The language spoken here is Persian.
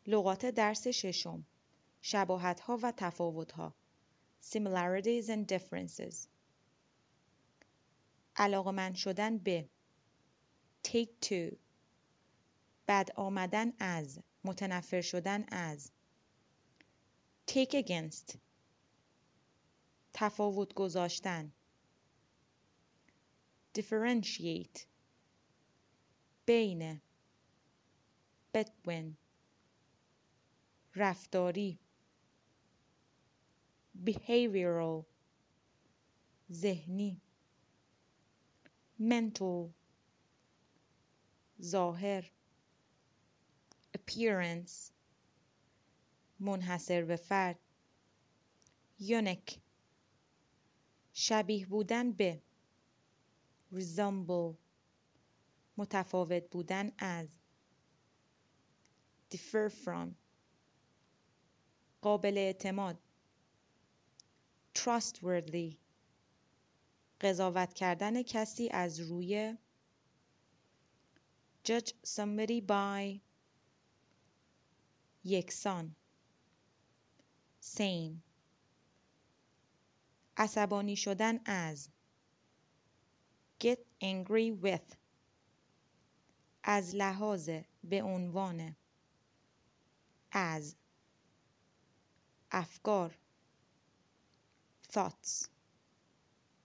لغات درس ششم، شباهت‌ها و تفاوت‌ها، similarities and differences. علاقمند شدن به، take to، بد آمدن از، متنفر شدن از، take against، تفاوت گذاشتن، differentiate، بین، between، رفتاری، behavioral، ذهنی، mental، ظاهر، appearance، منحصر به فرد، unique، شبیه بودن به، resemble، متفاوت بودن از، differ from، قابل اعتماد، trustworthy، قضاوت کردن کسی از روی، judge somebody by، یکسان، same، عصبانی شدن از، get angry with، از لحاظ، به عنوان، از، افکار، thoughts.